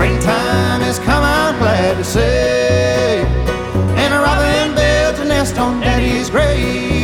springtime has come, I'm glad to say. And a robin builds a nest on Daddy's grave.